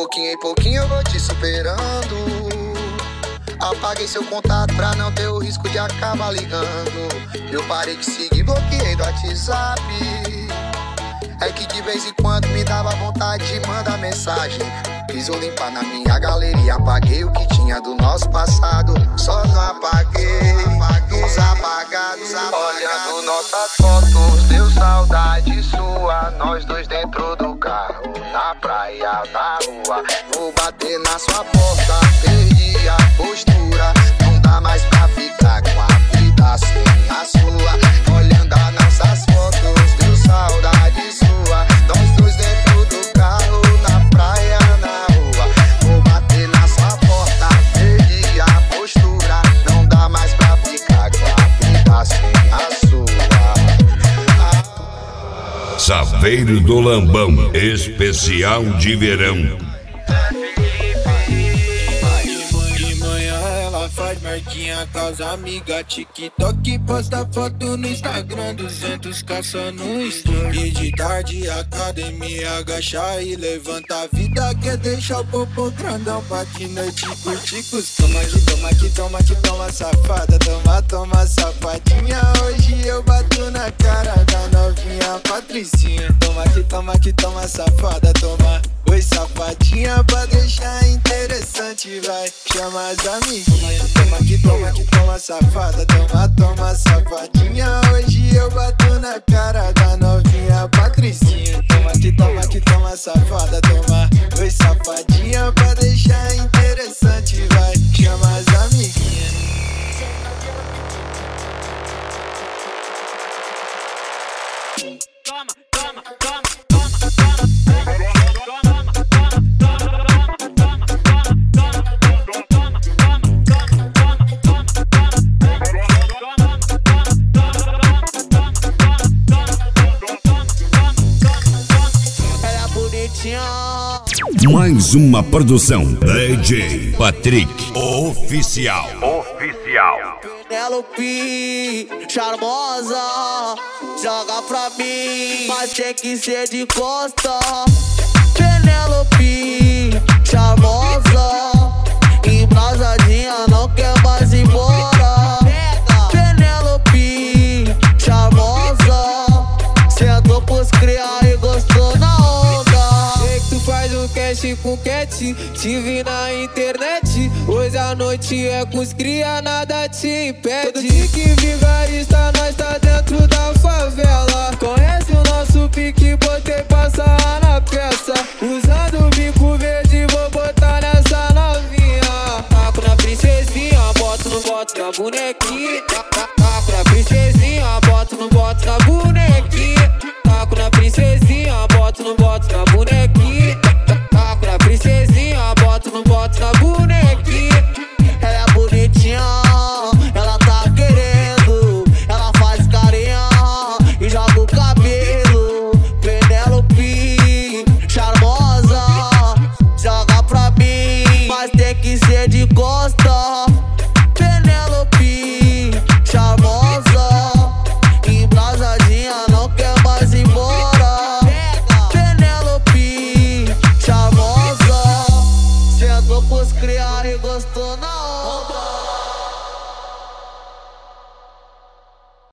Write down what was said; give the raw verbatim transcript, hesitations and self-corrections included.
pouquinho em pouquinho eu vou te superando. Apaguei seu contato pra não ter o risco de acabar ligando. Eu parei de seguir, bloqueei do WhatsApp. É que de vez em quando me dava vontade de mandar mensagem. Quis eu limpar na minha galeria, apaguei o que tinha do nosso passado. Só não apaguei, apaguei os apagados, apagados. Olhando nossas fotos, deu saudade sua. Nós dois dentro do carro, na praia, na rua. Vou bater na sua porta, perdi a postura. Não dá mais pra ficar com a vida sem a sua. Olhando as nossas fotos, deu saudade sua. Nós dois dentro do carro, na praia, na rua. Vou bater na sua porta, perdi a postura. Não dá mais pra ficar com a vida sem a sua. ah. Saveiro do Lambão, especial de verão. Faz marquinha com as amigas, TikTok, posta foto no Instagram, duzentos caça no story. E de tarde academia, agacha e levanta a vida, quer deixar o popô grandão pra de noite curtir com os. Toma que toma que toma que toma safada, toma toma safadinha. Hoje eu bato na cara da novinha Patricinha. Toma que toma que toma safada, toma. Oi safadinha, pra deixar interessante, vai, chama as amiguinhas. Toma que toma que toma safada, toma toma safadinha. Hoje eu bato na cara da novinha Patricinha. Toma que toma que toma safada, toma. Oi safadinha, pra deixar interessante, vai, chama as amiguinhas. Toma, toma, toma, toma, toma. Mais uma produção D J Patrick Oficial. Oficial. Penelope, charmosa, joga pra mim, mas tem que ser de costa. Penelope, charmosa, embrasadinha, não quer mais ir embora. Penelope, charmosa, sentou pros criar e gostou na onda. Sei que tu faz um cast com cat, te vi na internet. Hoje a noite é com os cria, nada te impede. Todo tique vigarista, nós tá dentro da favela. Conhece o nosso pique, botei passar na peça. Usando o bico verde, vou botar nessa novinha. Taco na princesinha, boto no boto na bonequinha. Taco na princesinha, boto no boto na bonequinha. Taco na princesinha, boto no boto na bonequinha. Taco na princesinha, boto no boto na bonequinha. Ela é bonitinha, ela tá querendo, ela faz carinha e joga o cabelo. Penelope, charmosa, joga pra mim, mas tem que ser de costa. Penelope, charmosa, embrasadinha, não quer mais ir embora. Penelope, charmosa, sentou pros criar e gostou na onda.